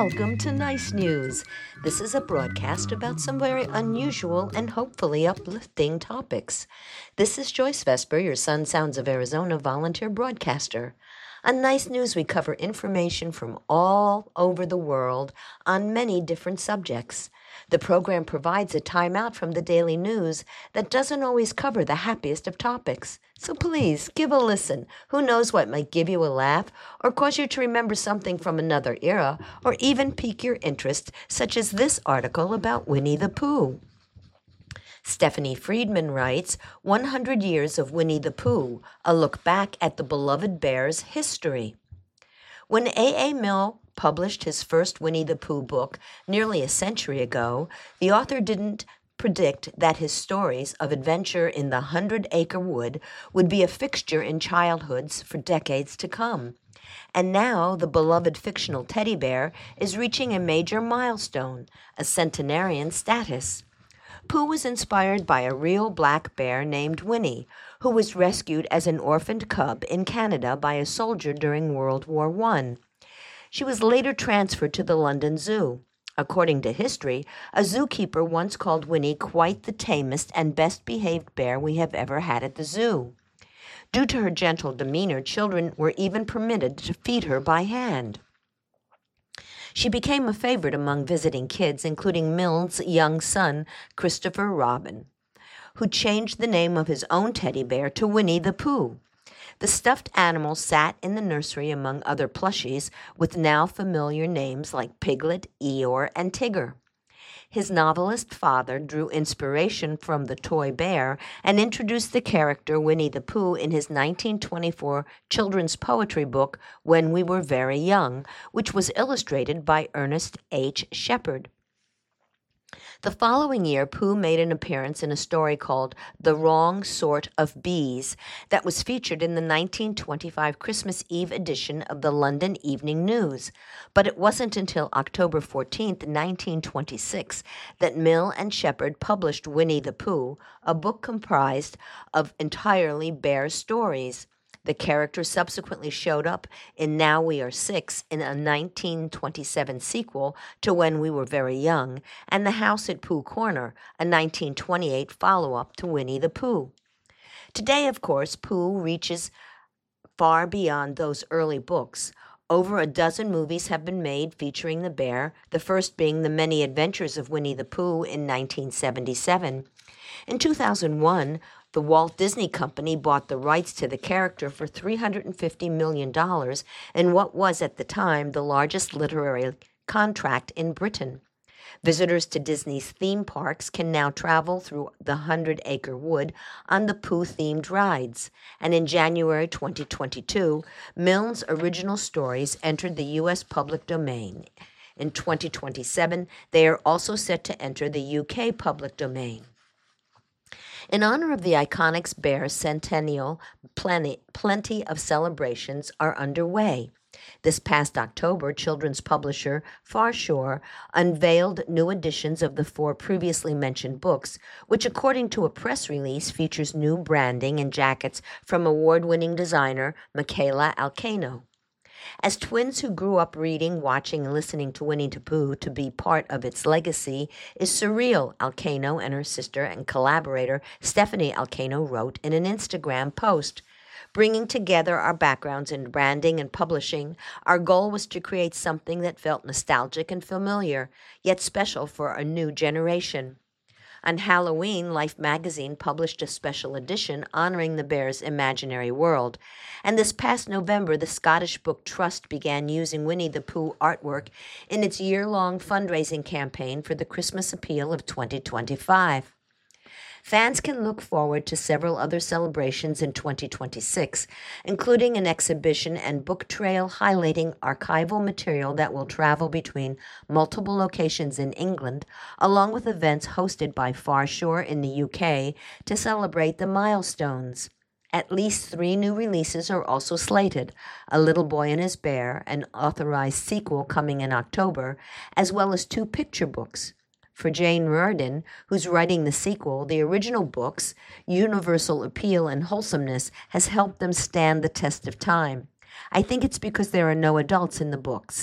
welcome to Nice News. This is a broadcast about some very unusual and hopefully uplifting topics. This is Joyce Vesper, your Sun Sounds of Arizona volunteer broadcaster. On Nice News, we cover information from all over the world on many different subjects. The program provides a timeout from the daily news that doesn't always cover the happiest of topics. So please, give a listen. Who knows what might give you a laugh or cause you to remember something from another era or even pique your interest, such as this article about Winnie the Pooh. Stephanie Friedman writes, 100 Years of Winnie the Pooh, a look back at the beloved bear's history. When A.A. Milne published his first Winnie the Pooh book nearly a century ago, the author didn't predict that his stories of adventure in the 100-acre wood would be a fixture in childhoods for decades to come. And now the beloved fictional teddy bear is reaching a major milestone, a centenarian status. Pooh was inspired by a real black bear named Winnie, who was rescued as an orphaned cub in Canada by a soldier during World War I. She was later transferred to the London Zoo. According to history, a zookeeper once called Winnie quite the tamest and best-behaved bear we have ever had at the zoo. Due to her gentle demeanor, children were even permitted to feed her by hand. She became a favorite among visiting kids, including Milne's young son, Christopher Robin, who changed the name of his own teddy bear to Winnie the Pooh. The stuffed animal sat in the nursery among other plushies with now familiar names like Piglet, Eeyore, and Tigger. His novelist father drew inspiration from the toy bear and introduced the character Winnie the Pooh in his 1924 children's poetry book, When We Were Very Young, which was illustrated by Ernest H. Shepard. The following year, Pooh made an appearance in a story called The Wrong Sort of Bees that was featured in the 1925 Christmas Eve edition of the London Evening News. But it wasn't until October 14, 1926, that Milne and Shepard published Winnie the Pooh, a book comprised of entirely bear stories. The character subsequently showed up in Now We Are Six in a 1927 sequel to When We Were Very Young, and The House at Pooh Corner, a 1928 follow-up to Winnie the Pooh. Today, of course, Pooh reaches far beyond those early books. Over a dozen movies have been made featuring the bear, the first being The Many Adventures of Winnie the Pooh in 1977. In 2001, the Walt Disney Company bought the rights to the character for $350 million in what was at the time the largest literary contract in Britain. Visitors to Disney's theme parks can now travel through the 100-acre wood on the Pooh-themed rides. And in January 2022, Milne's original stories entered the U.S. public domain. In 2027, they are also set to enter the UK public domain. In honor of the iconic bear's centennial, plenty of celebrations are underway. This past October, children's publisher Farshore unveiled new editions of the 4 previously mentioned books, which, according to a press release, features new branding and jackets from award-winning designer Michaela Alcano. As twins who grew up reading, watching, and listening to Winnie the Pooh to be part of its legacy is surreal, Alcano and her sister and collaborator Stephanie Alcano wrote in an Instagram post. Bringing together our backgrounds in branding and publishing, our goal was to create something that felt nostalgic and familiar, yet special for a new generation. On Halloween, Life magazine published a special edition honoring the bear's imaginary world. And this past November, the Scottish Book Trust began using Winnie the Pooh artwork in its year-long fundraising campaign for the Christmas appeal of 2025. Fans can look forward to several other celebrations in 2026, including an exhibition and book trail highlighting archival material that will travel between multiple locations in England, along with events hosted by Farshore in the UK to celebrate the milestones. At least 3 new releases are also slated: A Little Boy and His Bear, an authorized sequel coming in October, as well as 2 picture books. For Jane Riordan, who's writing the sequel, the original book's universal appeal and wholesomeness has helped them stand the test of time. I think it's because there are no adults in the books,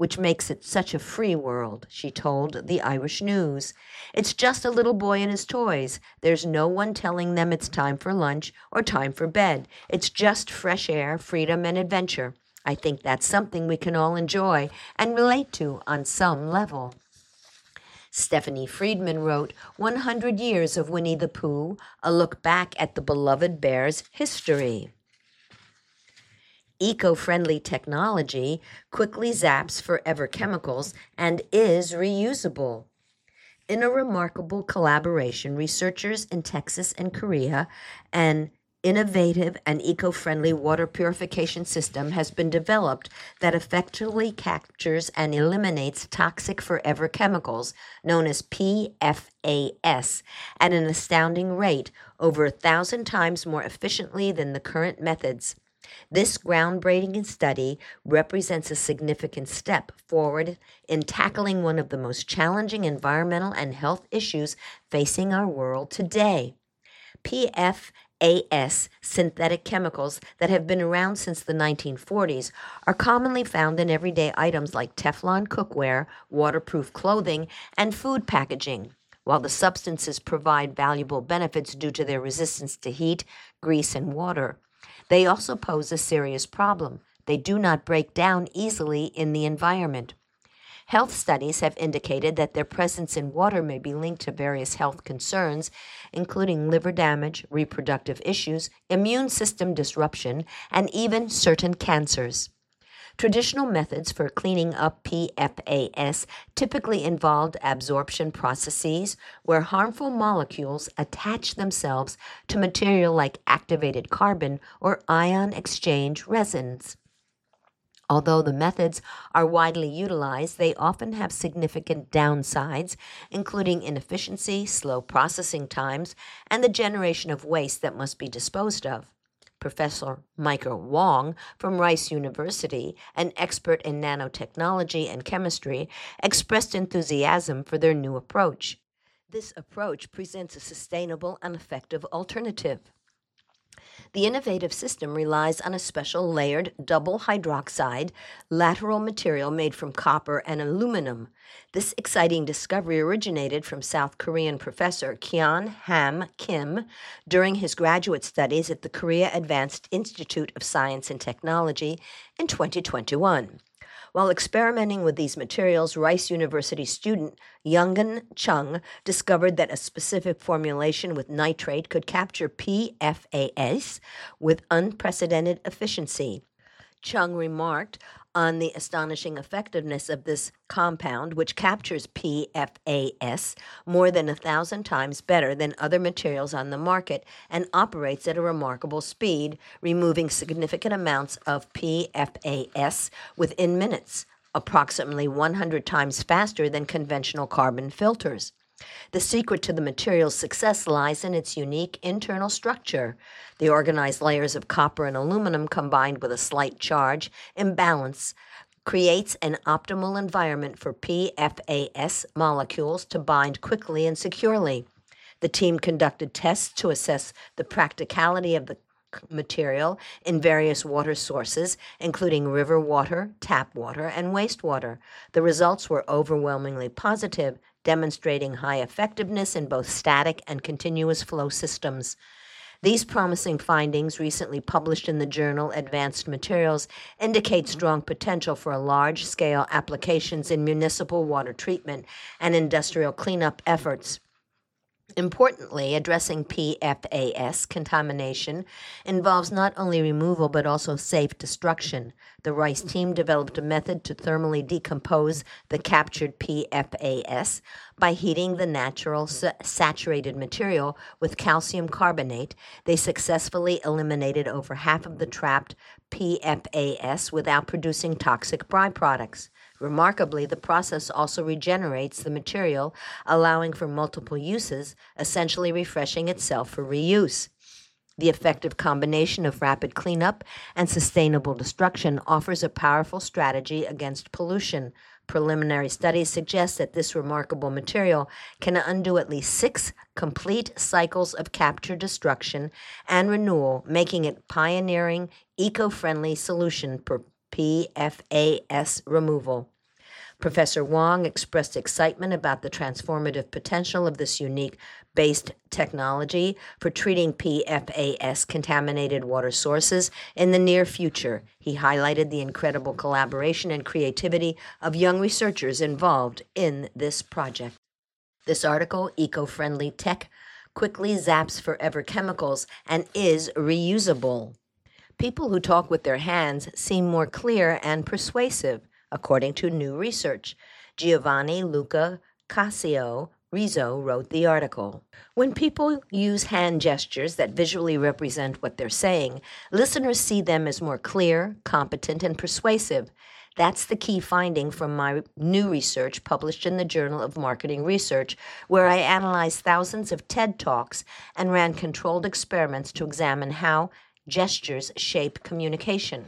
which makes it such a free world, she told the Irish News. It's just a little boy and his toys. There's no one telling them it's time for lunch or time for bed. It's just fresh air, freedom, and adventure. I think that's something we can all enjoy and relate to on some level. Stephanie Friedman wrote 100 Years of Winnie the Pooh, a look back at the beloved bear's history. Eco-friendly technology quickly zaps forever chemicals and is reusable. In a remarkable collaboration, researchers in Texas and Korea, an innovative and eco-friendly water purification system has been developed that effectively captures and eliminates toxic forever chemicals, known as PFAS, at an astounding rate, over 1,000 times more efficiently than the current methods. This groundbreaking study represents a significant step forward in tackling one of the most challenging environmental and health issues facing our world today. PFAS, synthetic chemicals that have been around since the 1940s, are commonly found in everyday items like Teflon cookware, waterproof clothing, and food packaging. While the substances provide valuable benefits due to their resistance to heat, grease, and water, they also pose a serious problem. They do not break down easily in the environment. Health studies have indicated that their presence in water may be linked to various health concerns, including liver damage, reproductive issues, immune system disruption, and even certain cancers. Traditional methods for cleaning up PFAS typically involved absorption processes where harmful molecules attach themselves to material like activated carbon or ion exchange resins. Although the methods are widely utilized, they often have significant downsides, including inefficiency, slow processing times, and the generation of waste that must be disposed of. Professor Michael Wong from Rice University, an expert in nanotechnology and chemistry, expressed enthusiasm for their new approach. This approach presents a sustainable and effective alternative. The innovative system relies on a special layered double hydroxide lateral material made from copper and aluminum. This exciting discovery originated from South Korean professor Kyeon Ham Kim during his graduate studies at the Korea Advanced Institute of Science and Technology in 2021. While experimenting with these materials, Rice University student Youngun Chung discovered that a specific formulation with nitrate could capture PFAS with unprecedented efficiency. Chung remarked on the astonishing effectiveness of this compound, which captures PFAS more than 1,000 times better than other materials on the market and operates at a remarkable speed, removing significant amounts of PFAS within minutes, approximately 100 times faster than conventional carbon filters. The secret to the material's success lies in its unique internal structure. The organized layers of copper and aluminum combined with a slight charge imbalance creates an optimal environment for PFAS molecules to bind quickly and securely. The team conducted tests to assess the practicality of the material in various water sources, including river water, tap water, and wastewater. The results were overwhelmingly positive, demonstrating high effectiveness in both static and continuous flow systems. These promising findings, recently published in the journal Advanced Materials, indicate strong potential for large-scale applications in municipal water treatment and industrial cleanup efforts. Importantly, addressing PFAS contamination involves not only removal but also safe destruction. The Rice team developed a method to thermally decompose the captured PFAS by heating the natural saturated material with calcium carbonate. They successfully eliminated over half of the trapped PFAS without producing toxic byproducts. Remarkably, the process also regenerates the material, allowing for multiple uses, essentially refreshing itself for reuse. The effective combination of rapid cleanup and sustainable destruction offers a powerful strategy against pollution. Preliminary studies suggest that this remarkable material can undo at least 6 complete cycles of capture, destruction, and renewal, making it pioneering, eco-friendly solution for PFAS removal. Professor Wong expressed excitement about the transformative potential of this unique based technology for treating PFAS contaminated water sources in the near future. He highlighted the incredible collaboration and creativity of young researchers involved in this project. This article, Eco-Friendly Tech Quickly Zaps Forever Chemicals and is Reusable. People who talk with their hands seem more clear and persuasive, according to new research. Giovanni Luca Cassio Rizzo wrote the article. When people use hand gestures that visually represent what they're saying, listeners see them as more clear, competent, and persuasive. That's the key finding from my new research published in the Journal of Marketing Research, where I analyzed thousands of TED Talks and ran controlled experiments to examine how gestures shape communication.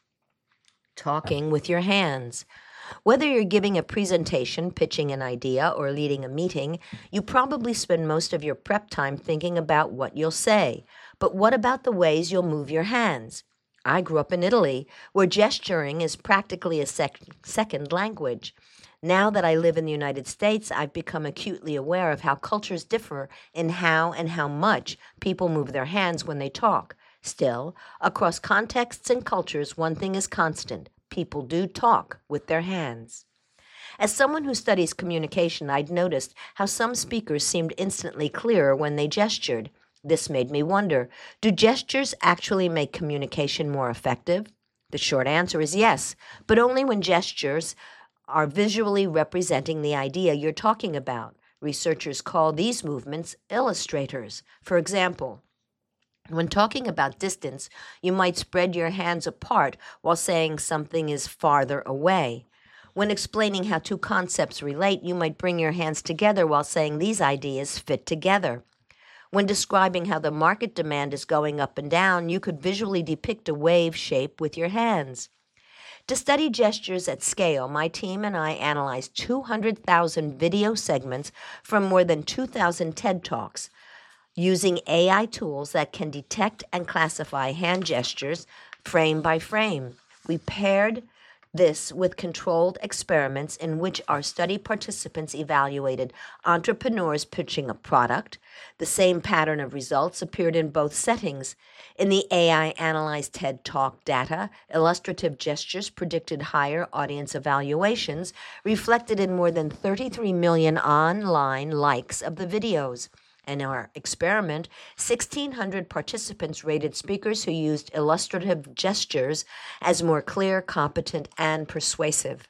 Talking with your hands. Whether you're giving a presentation, pitching an idea, or leading a meeting, you probably spend most of your prep time thinking about what you'll say. But what about the ways you'll move your hands? I grew up in Italy, where gesturing is practically a second language. Now that I live in the United States, I've become acutely aware of how cultures differ in how and how much people move their hands when they talk. Still, across contexts and cultures, one thing is constant. People do talk with their hands. As someone who studies communication, I'd noticed how some speakers seemed instantly clearer when they gestured. This made me wonder, do gestures actually make communication more effective? The short answer is yes, but only when gestures are visually representing the idea you're talking about. Researchers call these movements illustrators. For example, when talking about distance, you might spread your hands apart while saying something is farther away. When explaining how two concepts relate, you might bring your hands together while saying these ideas fit together. When describing how the market demand is going up and down, you could visually depict a wave shape with your hands. To study gestures at scale, my team and I analyzed 200,000 video segments from more than 2,000 TED Talks. Using AI tools that can detect and classify hand gestures frame by frame. We paired this with controlled experiments in which our study participants evaluated entrepreneurs pitching a product. The same pattern of results appeared in both settings. In the AI-analyzed TED Talk data, illustrative gestures predicted higher audience evaluations, reflected in more than 33 million online likes of the videos. In our experiment, 1,600 participants rated speakers who used illustrative gestures as more clear, competent, and persuasive.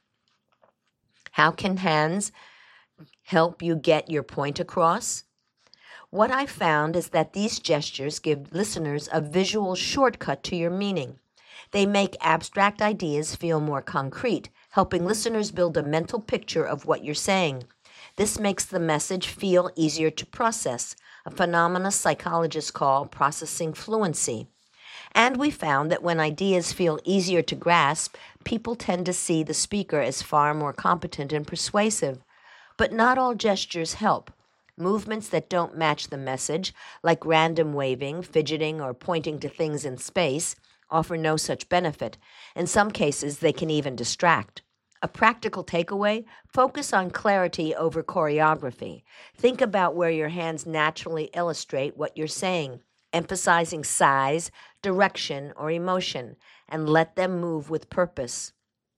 How can hands help you get your point across? What I found is that these gestures give listeners a visual shortcut to your meaning. They make abstract ideas feel more concrete, helping listeners build a mental picture of what you're saying. This makes the message feel easier to process, a phenomenon psychologists call processing fluency. And we found that when ideas feel easier to grasp, people tend to see the speaker as far more competent and persuasive. But not all gestures help. Movements that don't match the message, like random waving, fidgeting, or pointing to things in space, offer no such benefit. In some cases, they can even distract. A practical takeaway, focus on clarity over choreography. Think about where your hands naturally illustrate what you're saying, emphasizing size, direction, or emotion, and let them move with purpose.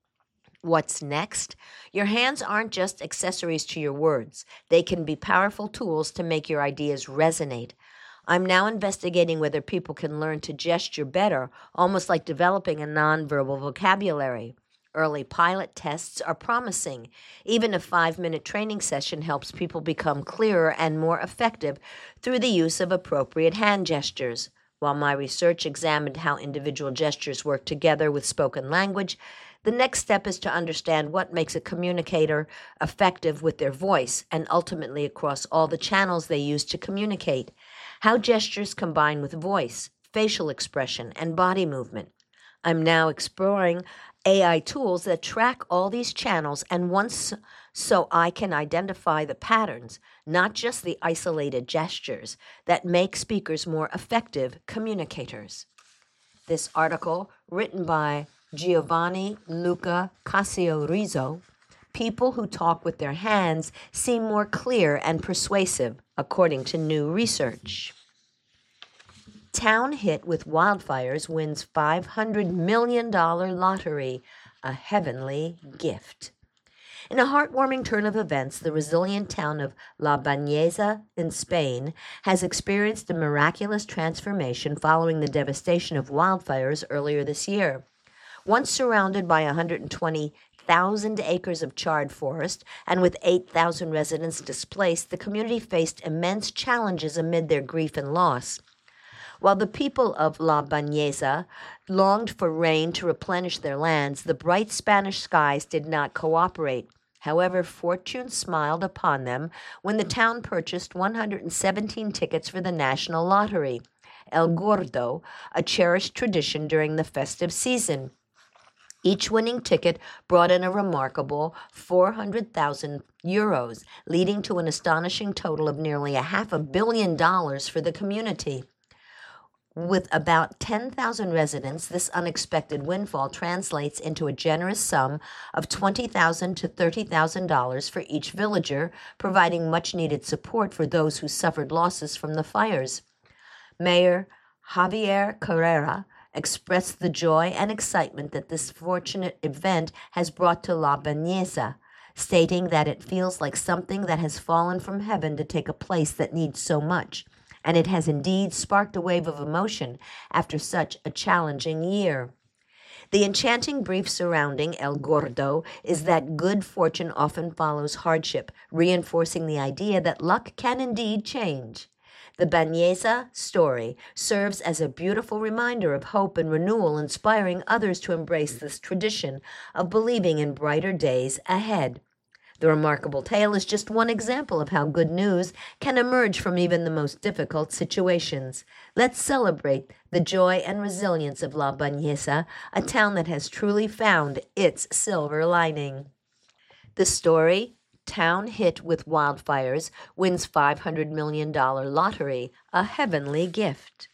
What's next? Your hands aren't just accessories to your words. They can be powerful tools to make your ideas resonate. I'm now investigating whether people can learn to gesture better, almost like developing a nonverbal vocabulary. Early pilot tests are promising. Even a 5-minute training session helps people become clearer and more effective through the use of appropriate hand gestures. While my research examined how individual gestures work together with spoken language, the next step is to understand what makes a communicator effective with their voice and ultimately across all the channels they use to communicate. How gestures combine with voice, facial expression, and body movement. I'm now exploring AI tools that track all these channels and once so I can identify the patterns, not just the isolated gestures, that make speakers more effective communicators. This article, written by Giovanni Luca Cassio Rizzo, People who talk with their hands seem more clear and persuasive, according to new research. Town hit with wildfires wins $500 million lottery, a heavenly gift. In a heartwarming turn of events, the resilient town of La Bañeza in Spain has experienced a miraculous transformation following the devastation of wildfires earlier this year. Once surrounded by 120,000 acres of charred forest and with 8,000 residents displaced, the community faced immense challenges amid their grief and loss. While the people of La Bañeza longed for rain to replenish their lands, the bright Spanish skies did not cooperate. However, fortune smiled upon them when the town purchased 117 tickets for the national lottery, El Gordo, a cherished tradition during the festive season. Each winning ticket brought in a remarkable 400,000 euros, leading to an astonishing total of nearly $500 million for the community. With about 10,000 residents, this unexpected windfall translates into a generous sum of $20,000 to $30,000 for each villager, providing much-needed support for those who suffered losses from the fires. Mayor Javier Carrera expressed the joy and excitement that this fortunate event has brought to La Bañeza, stating that it feels like something that has fallen from heaven to take a place that needs so much. And it has indeed sparked a wave of emotion after such a challenging year. The enchanting brief surrounding El Gordo is that good fortune often follows hardship, reinforcing the idea that luck can indeed change. The Bañeza story serves as a beautiful reminder of hope and renewal, inspiring others to embrace this tradition of believing in brighter days ahead. The remarkable tale is just one example of how good news can emerge from even the most difficult situations. Let's celebrate the joy and resilience of La Bañeza, a town that has truly found its silver lining. The story, Town Hit with Wildfires, wins $500 million lottery, a heavenly gift.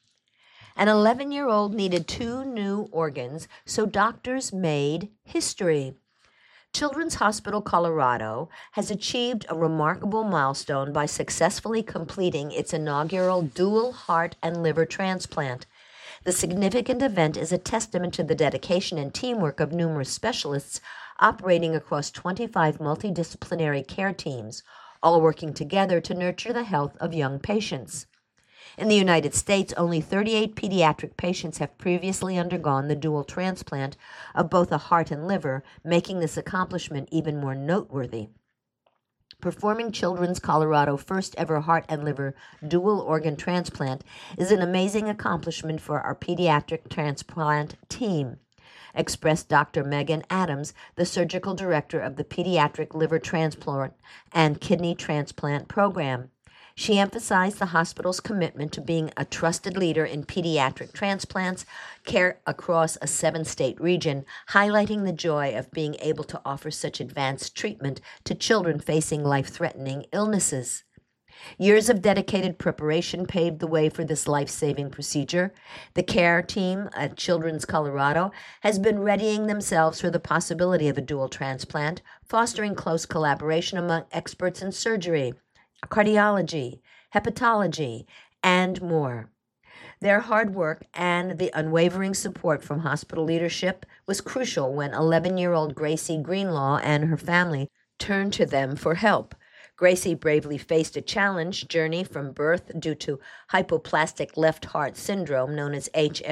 An 11-year-old needed 2 new organs, so doctors made history. Children's Hospital Colorado has achieved a remarkable milestone by successfully completing its inaugural dual heart and liver transplant. The significant event is a testament to the dedication and teamwork of numerous specialists operating across 25 multidisciplinary care teams, all working together to nurture the health of young patients. In the United States, only 38 pediatric patients have previously undergone the dual transplant of both a heart and liver, making this accomplishment even more noteworthy. Performing Children's Colorado first ever heart and liver dual organ transplant is an amazing accomplishment for our pediatric transplant team, expressed Dr. Megan Adams, the surgical director of the Pediatric Liver Transplant and Kidney Transplant Program. She emphasized the hospital's commitment to being a trusted leader in pediatric transplants care across a 7-state region, highlighting the joy of being able to offer such advanced treatment to children facing life-threatening illnesses. Years of dedicated preparation paved the way for this life-saving procedure. The care team at Children's Colorado has been readying themselves for the possibility of a dual transplant, fostering close collaboration among experts in surgery, cardiology, hepatology, and more. Their hard work and the unwavering support from hospital leadership was crucial when 11-year-old Gracie Greenlaw and her family turned to them for help. Gracie bravely faced a challenge journey from birth due to hypoplastic left heart syndrome known as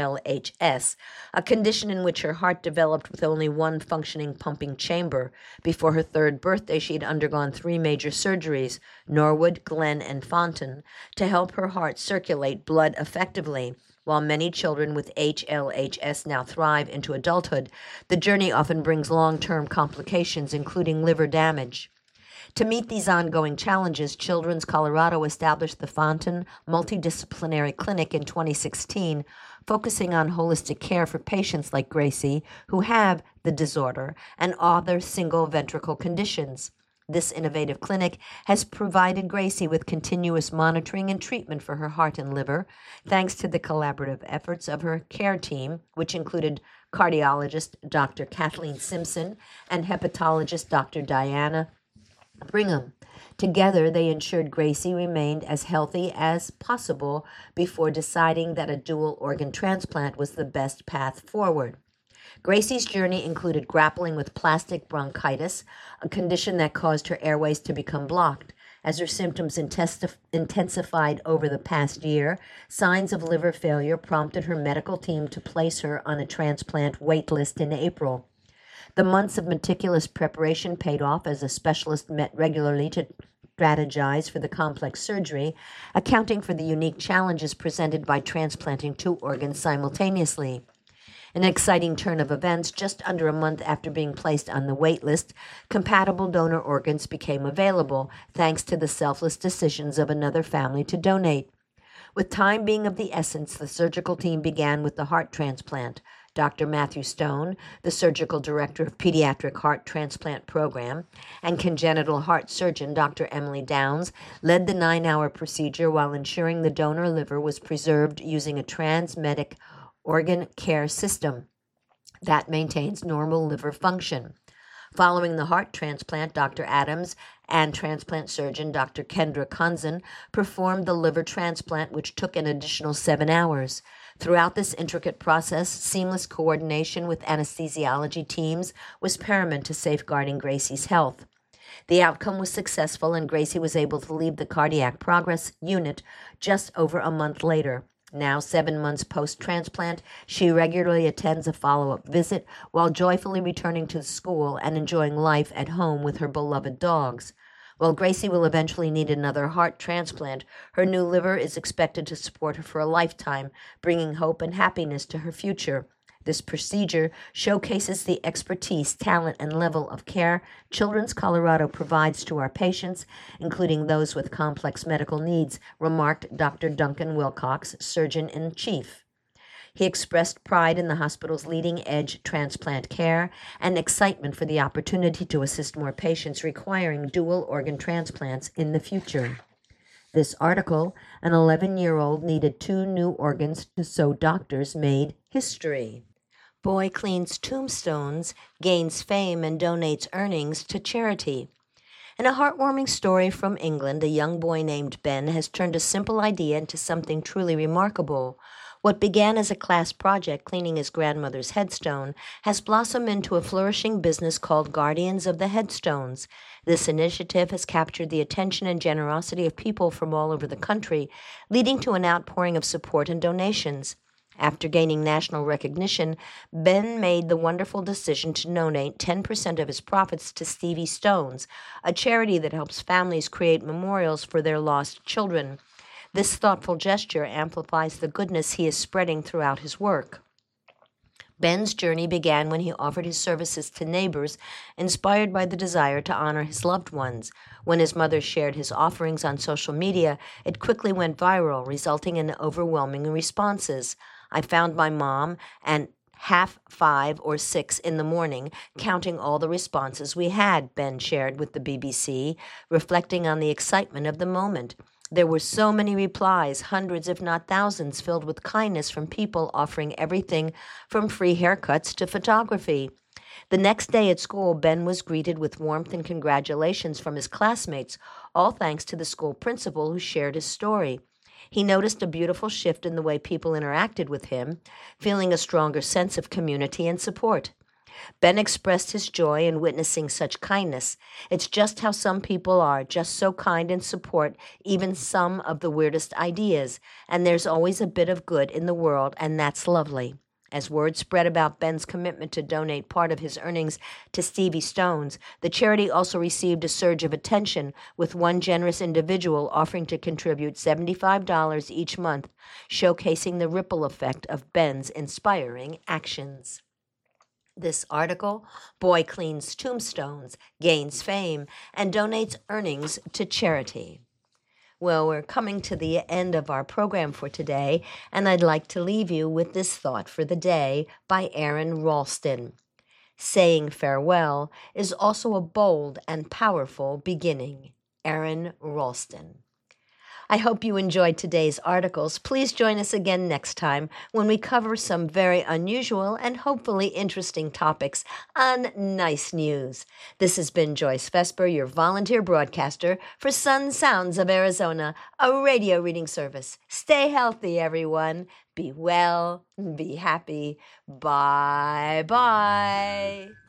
HLHS, a condition in which her heart developed with only one functioning pumping chamber. Before her 3rd birthday, she had undergone 3 major surgeries, Norwood, Glenn, and Fontan, to help her heart circulate blood effectively. While many children with HLHS now thrive into adulthood, the journey often brings long-term complications, including liver damage. To meet these ongoing challenges, Children's Colorado established the Fontan Multidisciplinary Clinic in 2016, focusing on holistic care for patients like Gracie who have the disorder and other single ventricle conditions. This innovative clinic has provided Gracie with continuous monitoring and treatment for her heart and liver, thanks to the collaborative efforts of her care team, which included cardiologist Dr. Kathleen Simpson and hepatologist Dr. Diana Brigham. Together, they ensured Gracie remained as healthy as possible before deciding that a dual organ transplant was the best path forward. Gracie's journey included grappling with plastic bronchitis, a condition that caused her airways to become blocked. As her symptoms intensified over the past year, signs of liver failure prompted her medical team to place her on a transplant wait list in April. The months of meticulous preparation paid off as a specialist met regularly to strategize for the complex surgery, accounting for the unique challenges presented by transplanting two organs simultaneously. An exciting turn of events, just under a month after being placed on the wait list, compatible donor organs became available, thanks to the selfless decisions of another family to donate. With time being of the essence, the surgical team began with the heart transplant. Dr. Matthew Stone, the surgical director of Pediatric Heart Transplant Program, and congenital heart surgeon Dr. Emily Downs led the 9-hour procedure while ensuring the donor liver was preserved using a TransMedics organ care system that maintains normal liver function. Following the heart transplant, Dr. Adams and transplant surgeon Dr. Kendra Konzen performed the liver transplant, which took an additional 7 hours. Throughout this intricate process, seamless coordination with anesthesiology teams was paramount to safeguarding Gracie's health. The outcome was successful, and Gracie was able to leave the cardiac progress unit just over a month later. Now, 7 months post-transplant, she regularly attends a follow-up visit while joyfully returning to school and enjoying life at home with her beloved dogs. While Gracie will eventually need another heart transplant, her new liver is expected to support her for a lifetime, bringing hope and happiness to her future. This procedure showcases the expertise, talent, and level of care Children's Colorado provides to our patients, including those with complex medical needs, remarked Dr. Duncan Wilcox, Surgeon-in-Chief. He expressed pride in the hospital's leading-edge transplant care and excitement for the opportunity to assist more patients requiring dual organ transplants in the future. This article, an 11-year-old needed 2 new organs, so doctors made history. Boy cleans tombstones, gains fame, and donates earnings to charity. In a heartwarming story from England, a young boy named Ben has turned a simple idea into something truly remarkable. What began as a class project cleaning his grandmother's headstone has blossomed into a flourishing business called Guardians of the Headstones. This initiative has captured the attention and generosity of people from all over the country, leading to an outpouring of support and donations. After gaining national recognition, Ben made the wonderful decision to donate 10% of his profits to Stevie Stones, a charity that helps families create memorials for their lost children. This thoughtful gesture amplifies the goodness he is spreading throughout his work. Ben's journey began when he offered his services to neighbors, inspired by the desire to honor his loved ones. When his mother shared his offerings on social media, it quickly went viral, resulting in overwhelming responses. I found my mom at 5:30 or 6 in the morning, counting all the responses we had, Ben shared with the BBC, reflecting on the excitement of the moment. There were so many replies, hundreds if not thousands, filled with kindness from people offering everything from free haircuts to photography. The next day at school, Ben was greeted with warmth and congratulations from his classmates, all thanks to the school principal who shared his story. He noticed a beautiful shift in the way people interacted with him, feeling a stronger sense of community and support. Ben expressed his joy in witnessing such kindness. It's just how some people are, just so kind and support even some of the weirdest ideas. And there's always a bit of good in the world, and that's lovely. As word spread about Ben's commitment to donate part of his earnings to Stevie Stones, the charity also received a surge of attention, with one generous individual offering to contribute $75 each month, showcasing the ripple effect of Ben's inspiring actions. This article, Boy Cleans Tombstones, Gains Fame, and Donates Earnings to Charity. Well, we're coming to the end of our program for today, and I'd like to leave you with this thought for the day by Aaron Ralston. Saying farewell is also a bold and powerful beginning. Aron Ralston. I hope you enjoyed today's articles. Please join us again next time when we cover some very unusual and hopefully interesting topics on Nice News. This has been Joyce Vesper, your volunteer broadcaster for Sun Sounds of Arizona, a radio reading service. Stay healthy, everyone. Be well, be happy. Bye-bye.